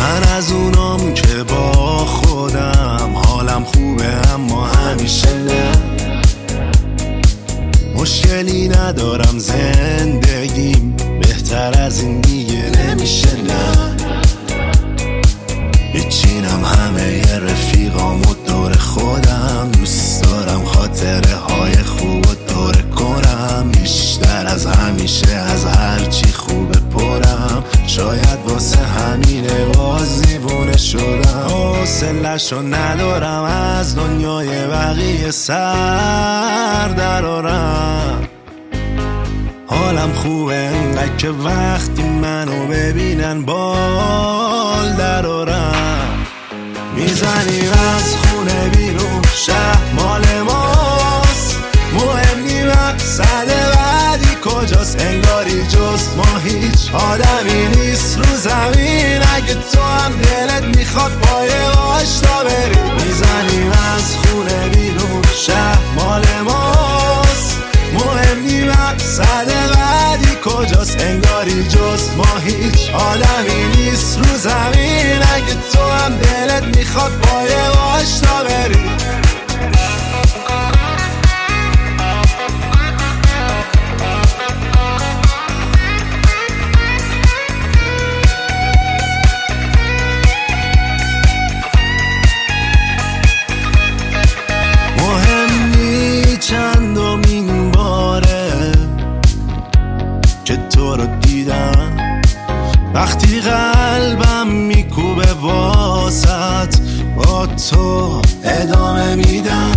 من از اونام که با خودم حالم خوبه اما همیشه نه، مشکلی ندارم زندگیم بهتر از این دیگه نمیشه نه. بچینم همه رفیقامو دور خودم، دوست دارم خاطره های خوب و دوره کنم، بیشتر از همیشه از هرچی خوبه پرم، شاید واسه همینه باز دیوونه شدم، حوصله‌شو ندارم از دنیای بقیه سر درارم. حالم خوبه انقدر که وقتی منو ببینن بال درارم، میزنیم از خونه بیرون شهر مال ماست، مهم نی مقصد بعدی کجاست، انگاری جز ما هیچ آدمی نیست رو زمین، اگه تو هم دلت میخواد پای آشنا بری، میزنیم از خونه بیرون شهر مال ماست، مهم نی مقصد بعدی کجاست، انگاری جز ما هیچ آدمی نیست رو زمین، اگه تو هم دلت میخواد پای آشنا بری. مهم نی چندمین باره که تو رو دیدم، وقتی قلبم میکوبه واسط با تو ادامه میدم،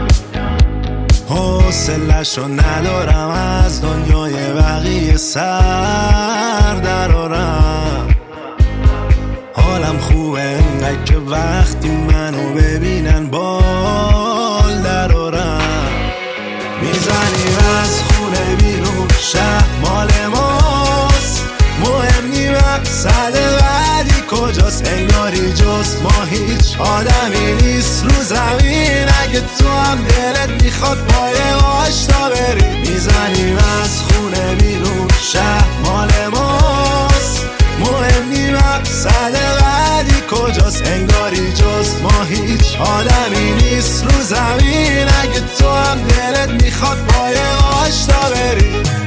حوصله‌شو ندارم از دنیای بقیه سر درارم، حالم خوبه انقدر که وقتی منو ببینن بال درارم، میزنیم از خونه بیرون شهر مال ماست، مهم نی مقصد بعدی کجاست، انگاری جز ما هیچ آدمی نیست رو زمین، اگه تو هم دلت میخواد پای آشنا بری، میزنیم از خونه بیرون شهر مال ماست، مهم نی مقصد بعدی کجاست، انگاری جز ما هیچ آدمی نیست رو زمین، اگه تو هم دلت میخواد پای آشنا بری.